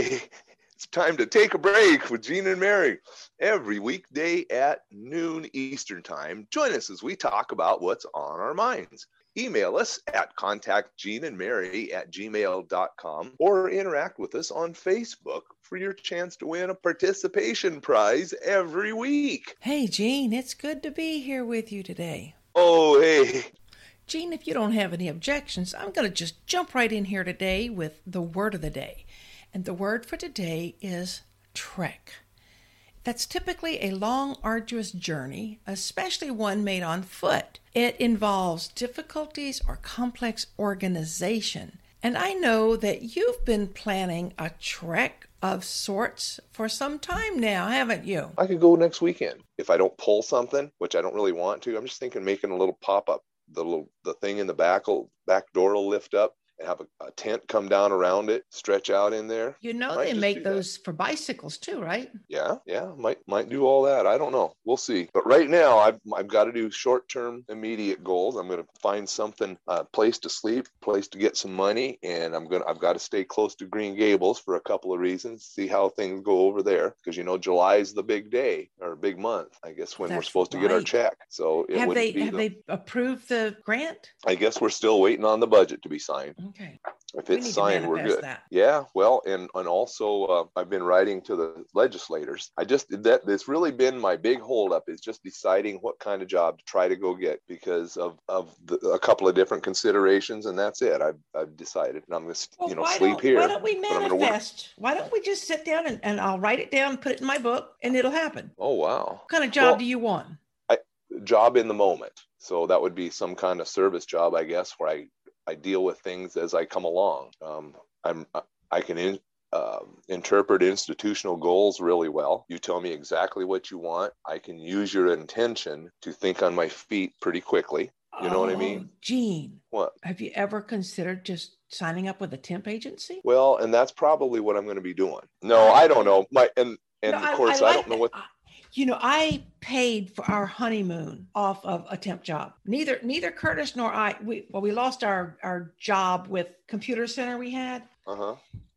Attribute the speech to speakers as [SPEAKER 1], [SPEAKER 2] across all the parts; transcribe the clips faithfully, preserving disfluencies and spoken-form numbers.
[SPEAKER 1] hey, it's time to take a break with Gene and Mary. Every weekday at noon Eastern Time, join us as we talk about what's on our minds. Email us at contact Gene and Mary at gmail dot com or interact with us on Facebook for your chance to win a participation prize every week.
[SPEAKER 2] Hey, Gene, it's good to be here with you today.
[SPEAKER 1] Oh, hey.
[SPEAKER 2] Gene, if you don't have any objections, I'm going to just jump right in here today with the word of the day. And the word for today is trek. That's typically a long, arduous journey, especially one made on foot. It involves difficulties or complex organization. And I know that you've been planning a trek of sorts for some time now, haven't you?
[SPEAKER 1] I could go next weekend. If I don't pull something, which I don't really want to, I'm just thinking making a little pop-up. The little the thing in the back, will, back door will lift up. And have a, a tent come down around it, stretch out in there.
[SPEAKER 2] You know, might they make those that. for bicycles too, right?
[SPEAKER 1] Yeah, yeah, might might do all that. I don't know. We'll see. But right now, I've I've got to do short-term, immediate goals. I'm going to find something, a uh, place to sleep, place to get some money, and I'm gonna I've got to stay close to Green Gables for a couple of reasons. See how things go over there, because you know July is the big day or big month, I guess, when
[SPEAKER 2] That's
[SPEAKER 1] we're supposed
[SPEAKER 2] right.
[SPEAKER 1] to get our check. So it
[SPEAKER 2] have they
[SPEAKER 1] be
[SPEAKER 2] have
[SPEAKER 1] the,
[SPEAKER 2] they approved the grant?
[SPEAKER 1] I guess we're still waiting on the budget to be signed.
[SPEAKER 2] Okay.
[SPEAKER 1] If it's signed, we're good.
[SPEAKER 2] That.
[SPEAKER 1] Yeah, well, and and also uh, I've been writing to the legislators. I just that it's really been my big holdup is just deciding what kind of job to try to go get because of of the, a couple of different considerations, and that's it. I've I've decided, and I'm going to
[SPEAKER 2] well,
[SPEAKER 1] you know
[SPEAKER 2] why
[SPEAKER 1] sleep
[SPEAKER 2] don't,
[SPEAKER 1] here.
[SPEAKER 2] Why don't we manifest? Why don't we just sit down and, and I'll write it down, put it in my book, and it'll happen.
[SPEAKER 1] Oh wow!
[SPEAKER 2] What kind of job well, do you want?
[SPEAKER 1] I job in the moment. So that would be some kind of service job, I guess, where I. I deal with things as I come along. Um, I'm, I can in, uh, interpret institutional goals really well. You tell me exactly what you want. I can use your intention to think on my feet pretty quickly. You know
[SPEAKER 2] oh,
[SPEAKER 1] what I mean?
[SPEAKER 2] Gene,
[SPEAKER 1] what?
[SPEAKER 2] Have you ever considered just signing up with a temp agency?
[SPEAKER 1] Well, and that's probably what I'm going to be doing. No, I don't know. My and and
[SPEAKER 2] no,
[SPEAKER 1] of course
[SPEAKER 2] I, I,
[SPEAKER 1] I
[SPEAKER 2] like
[SPEAKER 1] don't know what.
[SPEAKER 2] That. You know, I paid for our honeymoon off of a temp job. Neither neither Curtis nor I, we well, we lost our, our job with Computer Center we had.
[SPEAKER 1] Uh-huh.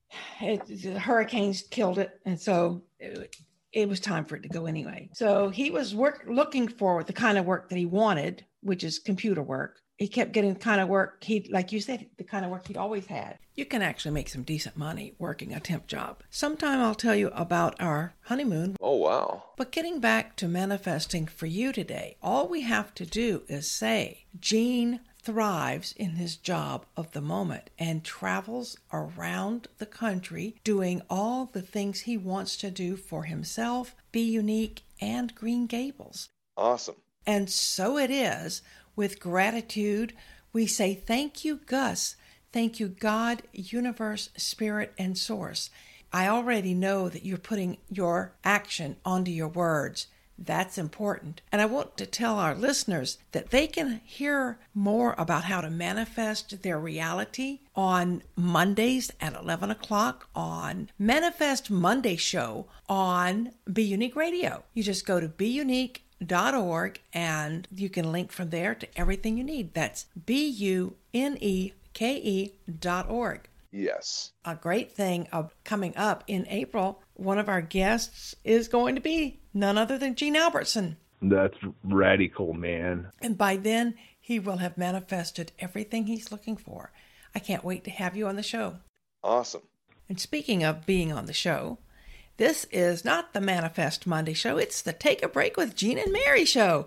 [SPEAKER 2] It, the hurricanes killed it. And so it, it was time for it to go anyway. So he was work looking for the kind of work that he wanted, which is computer work. He kept getting the kind of work he, like you said, the kind of work he'd always had. You can actually make some decent money working a temp job. Sometime I'll tell you about our honeymoon.
[SPEAKER 1] Oh, wow.
[SPEAKER 2] But getting back to manifesting for you today, all we have to do is say, Gene thrives in his job of the moment and travels around the country doing all the things he wants to do for himself, Be Unique, and Green Gables.
[SPEAKER 1] Awesome.
[SPEAKER 2] And so it is. With gratitude, we say, thank you, Gus. Thank you, God, universe, spirit, and source. I already know that you're putting your action onto your words. That's important. And I want to tell our listeners that they can hear more about how to manifest their reality on Mondays at eleven o'clock on Manifest Monday Show on Be Unique Radio. You just go to be unique dot org and you can link from there to everything you need. That's B U N E K E dot org.
[SPEAKER 1] Yes.
[SPEAKER 2] A great thing of coming up in April, one of our guests is going to be none other than Gene Albertson.
[SPEAKER 3] That's radical, man.
[SPEAKER 2] And by then, he will have manifested everything he's looking for. I can't wait to have you on the show.
[SPEAKER 1] Awesome.
[SPEAKER 2] And speaking of being on the show, this is not the Manifest Monday show. It's the Take a Break with Gene and Mary show.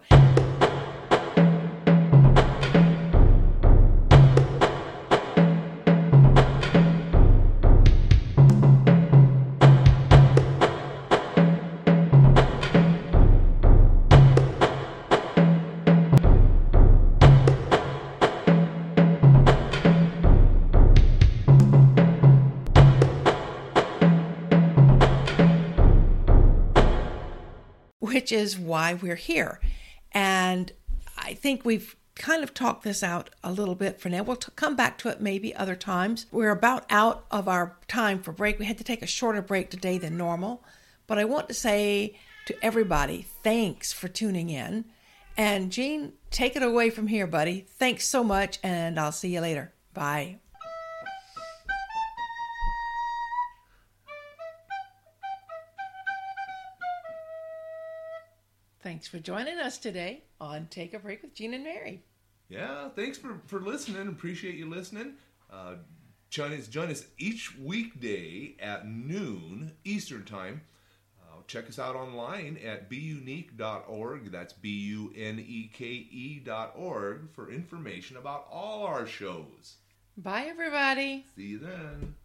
[SPEAKER 2] Which is why we're here. And I think we've kind of talked this out a little bit for now. We'll t- come back to it maybe other times. We're about out of our time for break. We had to take a shorter break today than normal. But I want to say to everybody, thanks for tuning in. And Gene, take it away from here, buddy. Thanks so much, and I'll see you later. Bye. Thanks for joining us today on Take a Break with Gene and Mary.
[SPEAKER 4] Yeah, thanks for, for listening. Appreciate you listening. Uh, join us, join us each weekday at noon Eastern Time. Uh, check us out online at be unique dot org. That's B U N E K E dot org for information about all our shows.
[SPEAKER 2] Bye, everybody.
[SPEAKER 4] See you then.